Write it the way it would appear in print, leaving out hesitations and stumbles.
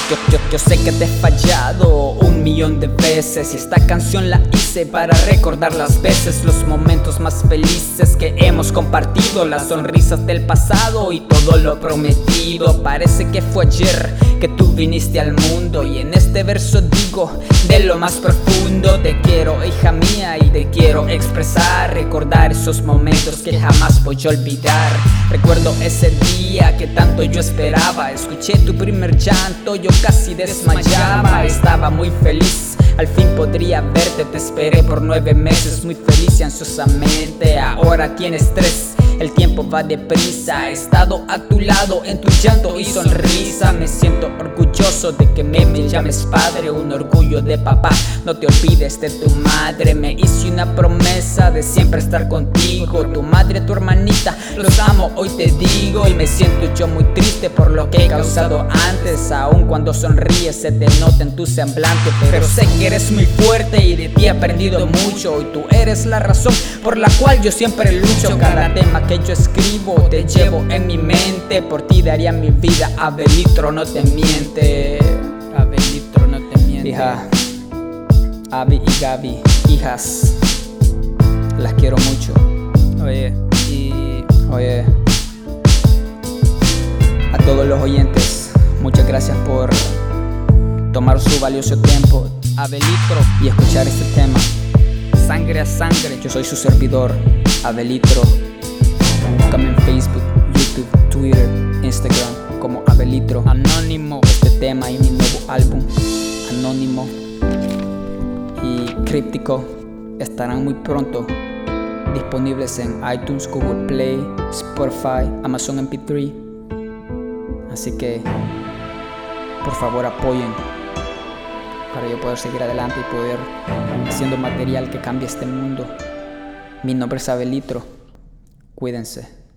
Yo sé que te he fallado 1.000.000 de veces, y esta canción la hice para recordar las veces, los momentos más felices que hemos compartido, las sonrisas del pasado y todo lo prometido. Parece que fue ayer que tú viniste al mundo, y en este verso digo de lo más profundo: te quiero, hija mía, y te quiero expresar, recordar esos momentos que jamás voy a olvidar. Recuerdo ese día que tanto yo esperaba, escuché tu primer llanto, yo casi desmayaba. Estaba muy feliz, al fin podría verte, te esperé por 9 meses, muy feliz y ansiosamente. Ahora tienes 3, el tiempo va deprisa. He estado a tu lado en tu llanto y sonrisa. Me siento orgulloso de que me llames padre, un orgullo de papá. No te olvides de tu madre, me hice una promesa de siempre estar contigo. Tu madre, tu hermanita, los amo, hoy te digo. Y me siento yo muy triste por lo que he causado antes. Aun cuando sonríes se te nota en tu semblante, pero sé que eres muy fuerte y de ti he aprendido mucho. Y tú eres la razón por la cual yo siempre lucho. Cada tema que yo escribo te llevo en mi mente, por ti daría mi vida. Abelitro no te miente, Abelitro no te miente. Hija, Abby y Gaby, hijas, las quiero mucho. Oye, a todos los oyentes, muchas gracias por tomar su valioso tiempo, Abelitro, y escuchar este tema. Sangre a sangre, yo soy su servidor, Abelitro. Búscame en Facebook, YouTube, Twitter, Instagram como Abelitro. Anónimo, este tema y mi nuevo álbum, Anónimo y Críptico, estarán muy pronto disponibles en iTunes, Google Play, Spotify, Amazon MP3. Así que por favor apoyen para yo poder seguir adelante y poder haciendo material que cambie este mundo. Mi nombre es Abelitro. Cuídense.